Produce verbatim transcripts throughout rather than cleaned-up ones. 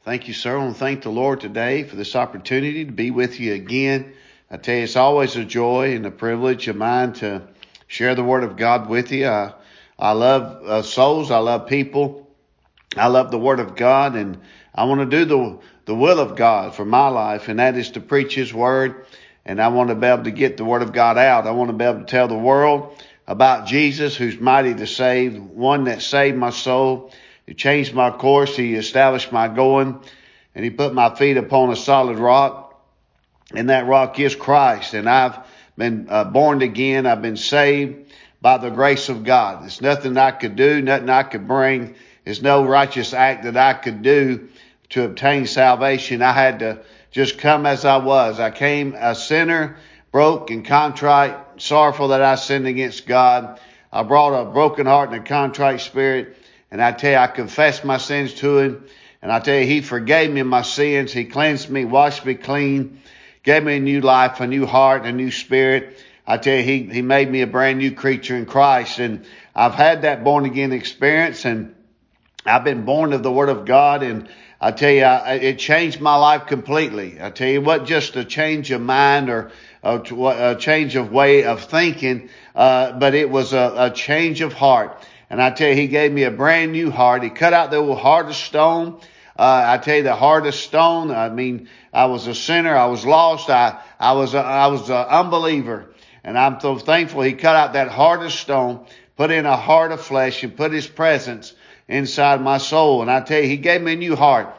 Thank you, sir. I want to thank the Lord today for this opportunity to be with you again. I tell you, it's always a joy and a privilege of mine to share the Word of God with you. I, I love uh, souls. I love people. I love the Word of God, and I want to do the, the will of God for my life, and that is to preach His Word. And I want to be able to get the Word of God out. I want to be able to tell the world about Jesus, who's mighty to save, one that saved my soul. He changed my course. He established my going, and He put my feet upon a solid rock, and that rock is Christ. And I've been uh, born again. I've been saved by the grace of God. There's nothing I could do, nothing I could bring. There's no righteous act that I could do to obtain salvation. I had to just come as I was. I came a sinner, broke and contrite, sorrowful that I sinned against God. I brought a broken heart and a contrite spirit. And I tell you, I confessed my sins to Him. And I tell you, He forgave me my sins. He cleansed me, washed me clean, gave me a new life, a new heart, a new spirit. I tell you, He, He made me a brand new creature in Christ. And I've had that born again experience, and I've been born of the Word of God. And I tell you, I, it changed my life completely. I tell you, it wasn't just a change of mind or a, a change of way of thinking, uh, but it was a, a change of heart. And I tell you, He gave me a brand new heart. He cut out the old heart of stone. Uh, I tell you, the heart of stone. I mean, I was a sinner. I was lost. I, I was, a, I was an unbeliever. And I'm so thankful He cut out that heart of stone, put in a heart of flesh, and put His presence inside my soul. And I tell you, He gave me a new heart,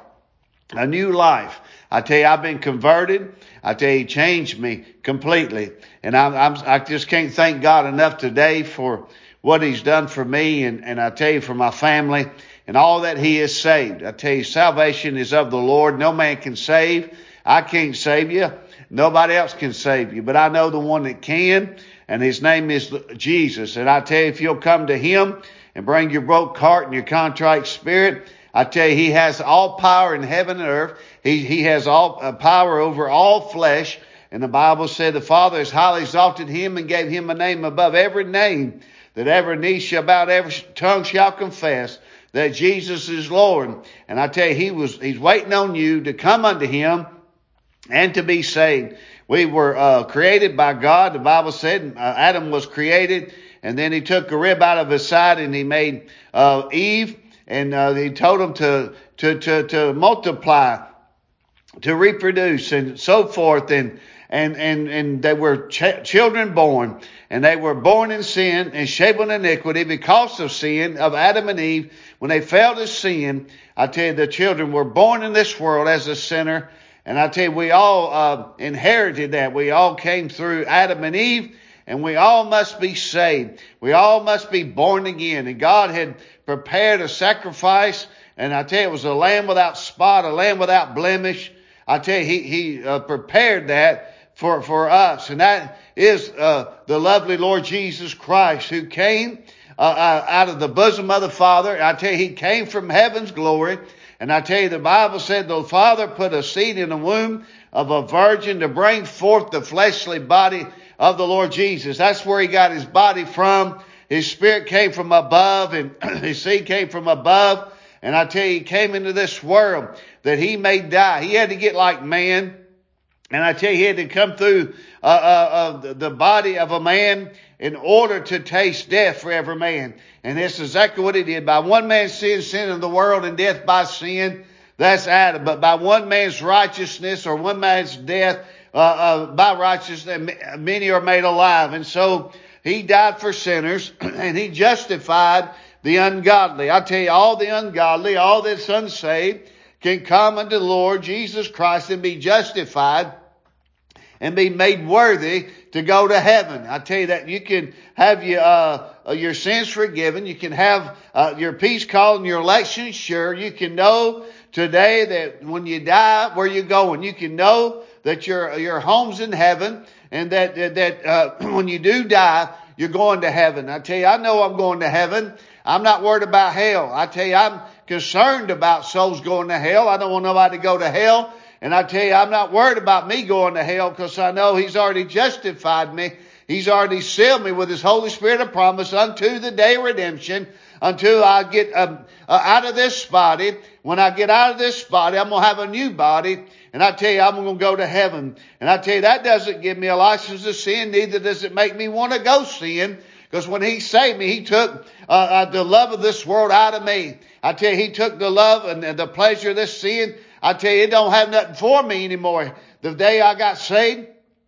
a new life. I tell you, I've been converted. I tell you, He changed me completely. And I'm, I'm, I just can't thank God enough today for what He's done for me, and, and I tell you, for my family, and all that He has saved. I tell you, salvation is of the Lord. No man can save. I can't save you. Nobody else can save you. But I know the one that can, and His name is Jesus. And I tell you, if you'll come to Him and bring your broke heart and your contrite spirit, I tell you, He has all power in heaven and earth. He, he has all uh, power over all flesh. And the Bible said the Father has highly exalted Him and gave Him a name above every name, that every knee shall bow, every tongue shall confess that Jesus is Lord. And I tell you, He was, He's waiting on you to come unto Him and to be saved. We were uh, created by God. The Bible said uh, Adam was created, and then He took a rib out of his side and He made uh, Eve, and uh, He told him to, to, to, to multiply, to reproduce, and so forth. And And, and, and they were ch- children born, and they were born in sin and shapen in iniquity because of sin of Adam and Eve. When they fell to sin, I tell you, the children were born in this world as a sinner. And I tell you, we all uh, inherited that. We all came through Adam and Eve, and we all must be saved. We all must be born again. And God had prepared a sacrifice, and I tell you, it was a lamb without spot, a lamb without blemish. I tell you, He, he uh, prepared that for, for us. And that is, uh, the lovely Lord Jesus Christ, who came, uh, uh, out of the bosom of the Father. I tell you, He came from heaven's glory. And I tell you, the Bible said the Father put a seed in the womb of a virgin to bring forth the fleshly body of the Lord Jesus. That's where He got His body from. His spirit came from above, and His seed came from above. And I tell you, He came into this world that He may die. He had to get like man. And I tell you, He had to come through uh, uh, uh, the body of a man in order to taste death for every man. And that's exactly what He did. By one man's sin, sin in the world, and death by sin. That's Adam. But by one man's righteousness, or one man's death uh, uh, by righteousness, many are made alive. And so He died for sinners, and He justified the ungodly. I tell you, all the ungodly, all that's unsaved, can come unto the Lord Jesus Christ and be justified and be made worthy to go to heaven. I tell you that you can have your, uh, your sins forgiven. You can have uh, your peace called and your election sure. You can know today that when you die, where you're going. You can know that your your home's in heaven, and that that uh, when you do die, you're going to heaven. I tell you, I know I'm going to heaven. I'm not worried about hell. I tell you, I'm concerned about souls going to hell. I don't want nobody to go to hell. And I tell you, I'm not worried about me going to hell, because I know He's already justified me. He's already sealed me with His Holy Spirit of promise unto the day of redemption, until I get um, uh, out of this body. When I get out of this body, I'm going to have a new body. And I tell you, I'm going to go to heaven. And I tell you, that doesn't give me a license to sin. Neither does it make me want to go sin. Because when He saved me, He took uh, uh, the love of this world out of me. I tell you, He took the love and, and the pleasure of this sin. I tell you, it don't have nothing for me anymore. The day I got saved,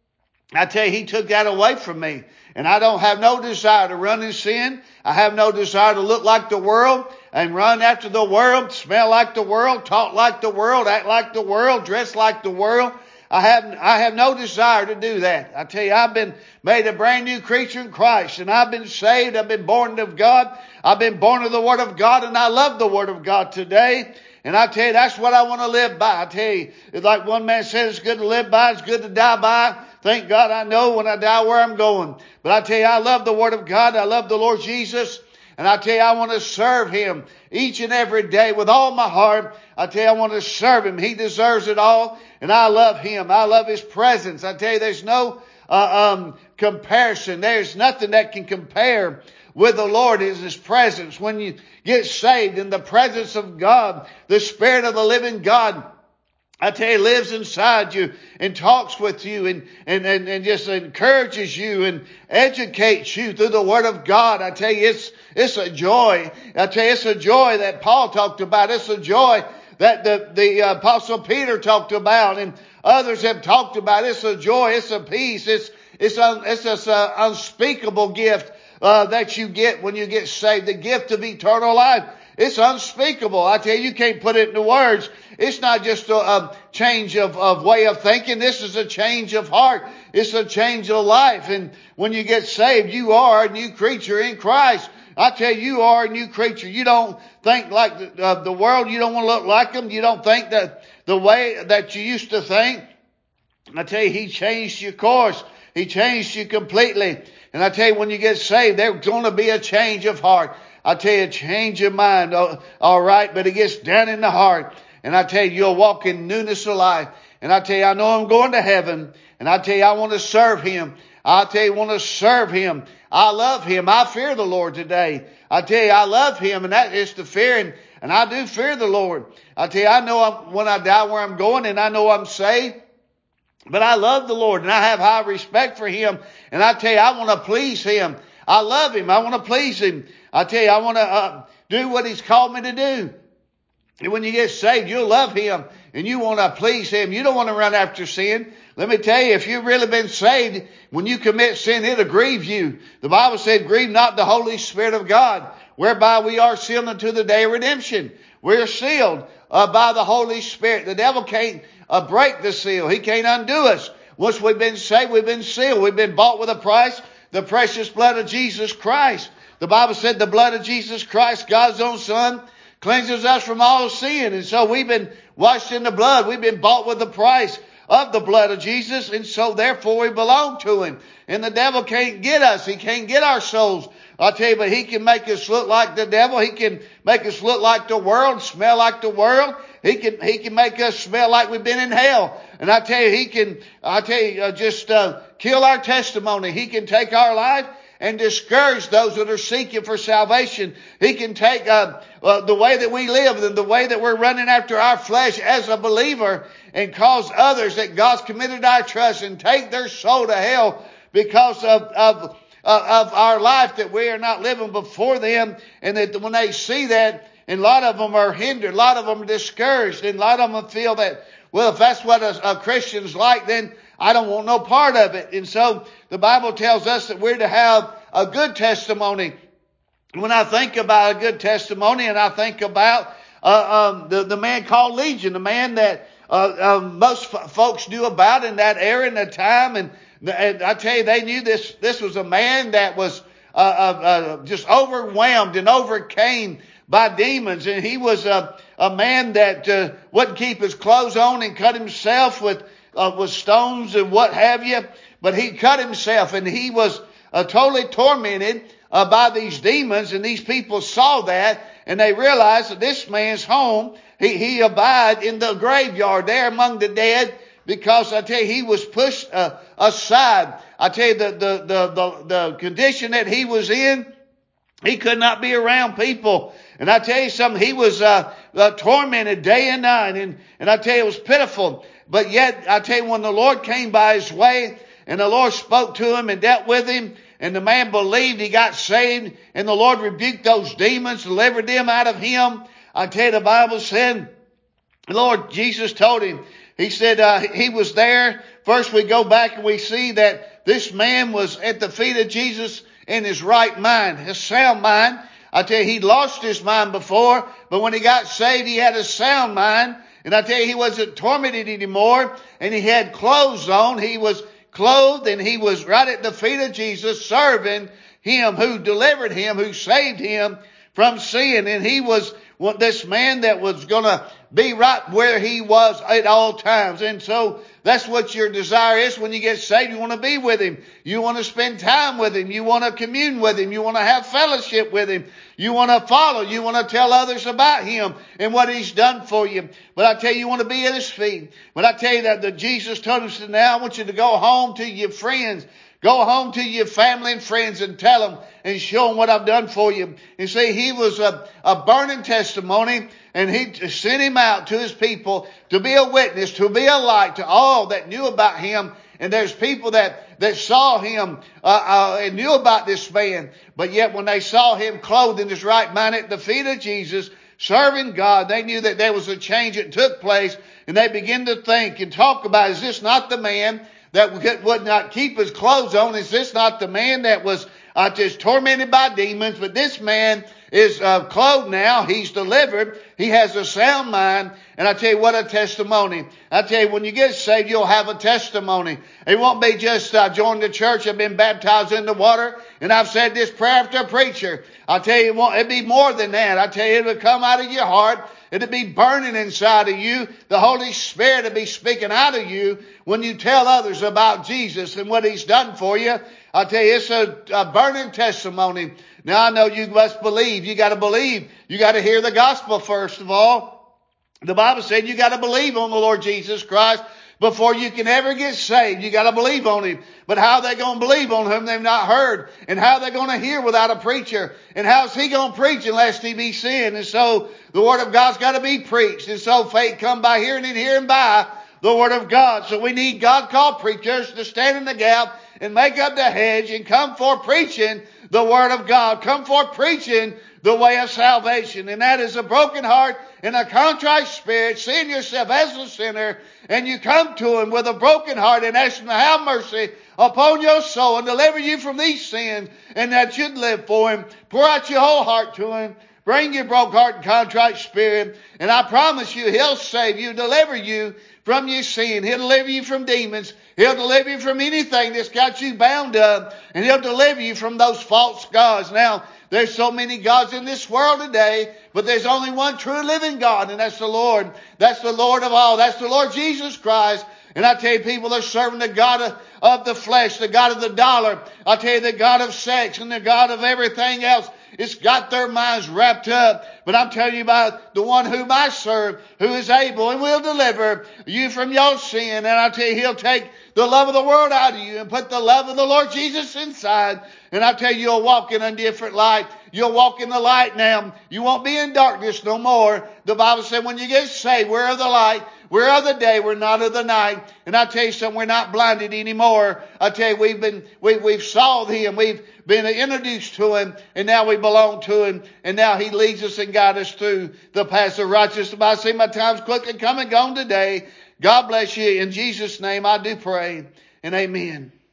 I tell you, He took that away from me. And I don't have no desire to run in sin. I have no desire to look like the world and run after the world, smell like the world, talk like the world, act like the world, dress like the world. I have, I have no desire to do that. I tell you, I've been made a brand new creature in Christ, and I've been saved. I've been born of God. I've been born of the Word of God, and I love the Word of God today. And I tell you, that's what I want to live by. I tell you, it's like one man said, it's good to live by, it's good to die by. Thank God I know when I die where I'm going. But I tell you, I love the Word of God. I love the Lord Jesus. And I tell you, I want to serve Him each and every day with all my heart. I tell you, I want to serve Him. He deserves it all. And I love Him. I love His presence. I tell you, there's no uh, um, comparison. There's nothing that can compare with the Lord is His presence. When you get saved in the presence of God, the Spirit of the living God, I tell you, lives inside you and talks with you and, and, and, and just encourages you and educates you through the Word of God. I tell you, it's, it's a joy. I tell you, it's a joy that Paul talked about. It's a joy that the, the Apostle Peter talked about and others have talked about. It's a joy. It's a peace. It's, it's, un, it's an unspeakable gift uh, that you get when you get saved. The gift of eternal life. It's unspeakable. I tell you, you can't put it into words. It's not just a, a change of, of way of thinking. This is a change of heart. It's a change of life. And when you get saved, you are a new creature in Christ. I tell you, you are a new creature. You don't think like the, uh, the world. You don't want to look like them. You don't think that the way that you used to think. I tell you, He changed your course. He changed you completely. And I tell you, when you get saved, there's going to be a change of heart. I tell you, change your mind, all right, but it gets down in the heart. And I tell you, you'll walk in newness of life. And I tell you, I know I'm going to heaven. And I tell you, I want to serve Him. I tell you, I want to serve Him. I love Him. I fear the Lord today. I tell you, I love Him, and that is the fear. And, and I do fear the Lord. I tell you, I know I'm, when I die where I'm going, and I know I'm saved. But I love the Lord, and I have high respect for Him. And I tell you, I want to please Him. I love Him. I want to please Him. I tell you, I want to uh, do what He's called me to do. And when you get saved, you'll love Him and you want to please Him. You don't want to run after sin. Let me tell you, if you've really been saved, when you commit sin, it'll grieve you. The Bible said, grieve not the Holy Spirit of God, whereby we are sealed unto the day of redemption. We're sealed uh, by the Holy Spirit. The devil can't uh, break the seal. He can't undo us. Once we've been saved, we've been sealed. We've been bought with a price, the precious blood of Jesus Christ. The Bible said the blood of Jesus Christ, God's own Son, cleanses us from all sin. And so we've been washed in the blood. We've been bought with the price of the blood of Jesus. And so therefore we belong to Him. And the devil can't get us. He can't get our souls. I'll tell you, but he can make us look like the devil. He can make us look like the world, smell like the world. He can, he can make us smell like we've been in hell. And I tell you, he can, I tell you, uh, just, uh, kill our testimony. He can take our life and discourage those that are seeking for salvation. He can take uh, uh, the way that we live and the way that we're running after our flesh as a believer and cause others that God's committed our trust and take their soul to hell because of, of, uh, of our life that we are not living before them. And that when they see that, and a lot of them are hindered, a lot of them are discouraged, and a lot of them feel that, well, if that's what a, a Christian's like, then I don't want no part of it. And so the Bible tells us that we're to have a good testimony. When I think about a good testimony, and I think about uh, um, the, the man called Legion, the man that uh, um, most f- folks knew about in that era and that time. And, and I tell you, they knew this, this was a man that was uh, uh, uh, just overwhelmed and overcame by demons. And he was a, a man that uh, wouldn't keep his clothes on and cut himself with Uh, with stones and what have you. But he cut himself, and he was uh, totally tormented uh, by these demons. And these people saw that, and they realized that this man's home, he, he abide in the graveyard there among the dead, because I tell you, he was pushed uh, aside. I tell you, the, the, the, the, the condition that he was in, He could not be around people. And I tell you something, he was uh, uh, tormented day and night. And, and I tell you, it was pitiful. But yet, I tell you, when the Lord came by his way, and the Lord spoke to him and dealt with him, and the man believed, he got saved, and the Lord rebuked those demons, delivered them out of him. I tell you, the Bible said, the Lord Jesus told him, he said uh, he was there. First we go back and we see that this man was at the feet of Jesus in his right mind, his sound mind. I tell you, he lost his mind before, but when he got saved, he had a sound mind. And I tell you, he wasn't tormented anymore, and he had clothes on. He was clothed, and he was right at the feet of Jesus, serving him who delivered him, who saved him from sin. And he was this man that was going to be right where he was at all times. And so that's what your desire is when you get saved. You want to be with him. You want to spend time with him. You want to commune with him. You want to have fellowship with him. You want to follow. You want to tell others about him and what he's done for you. But I tell you, you want to be at his feet. But I tell you that the Jesus told us, now I want you to go home to your friends. Go home to your family and friends and tell them and show them what I've done for you. And see, he was a, a burning testimony, and he sent him out to his people to be a witness, to be a light to all that knew about him. And there's people that, that saw him uh, uh, and knew about this man. But yet when they saw him clothed in his right mind at the feet of Jesus, serving God, they knew that there was a change that took place. And they began to think and talk about, is this not the man that would not keep his clothes on? Is this not the man that was uh, just tormented by demons? But this man is uh, clothed now. He's delivered. He has a sound mind. And I tell you, what a testimony. I tell you, when you get saved, you'll have a testimony. It won't be just uh, joined the church, I've been baptized in the water, and I've said this prayer after preacher. I tell you, it won't, it'll be more than that. I tell you, it'll come out of your heart. It'll be burning inside of you. The Holy Spirit will be speaking out of you when you tell others about Jesus and what he's done for you. I tell you, it's a, a burning testimony. Now, I know you must believe. You got to believe. You got to hear the gospel first of all. The Bible said you got to believe on the Lord Jesus Christ before you can ever get saved. You got to believe on him. But how are they going to believe on him they've not heard? And how are they going to hear without a preacher? And how's he going to preach unless he be sent? And so the word of God's got to be preached. And so faith come by hearing and hearing by the word of God. So we need God-called preachers to stand in the gap and make up the hedge and come forth preaching the word of God. Come forth preaching the way of salvation. And that is a broken heart and a contrite spirit, seeing yourself as a sinner, and you come to him with a broken heart and ask him to have mercy upon your soul and deliver you from these sins, and that you'd live for him. Pour out your whole heart to him. Bring your broken heart and contrite spirit, and I promise you, he'll save you, deliver you from your sin. He'll deliver you from demons. He'll deliver you from anything that's got you bound up, and he'll deliver you from those false gods. Now, there's so many gods in this world today, but there's only one true living God, and that's the Lord. That's the Lord of all. That's the Lord Jesus Christ. And I tell you, people are serving the God of, of the flesh, the God of the dollar. I tell you, the God of sex and the God of everything else. It's got their minds wrapped up. But I'm telling you about the one whom I serve, who is able and will deliver you from your sin. And I tell you, he'll take the love of the world out of you and put the love of the Lord Jesus inside. And I tell you, you'll walk in a different light. You'll walk in the light now. You won't be in darkness no more. The Bible said when you get saved, we're of the light. We're of the day. We're not of the night. And I tell you something, we're not blinded anymore. I tell you, we've been, we, we've saw him. We've been introduced to him. And now we belong to him. And now he leads us and guides us through the paths of righteousness. I see my time's quickly come and gone today. God bless you. In Jesus' name I do pray. And amen.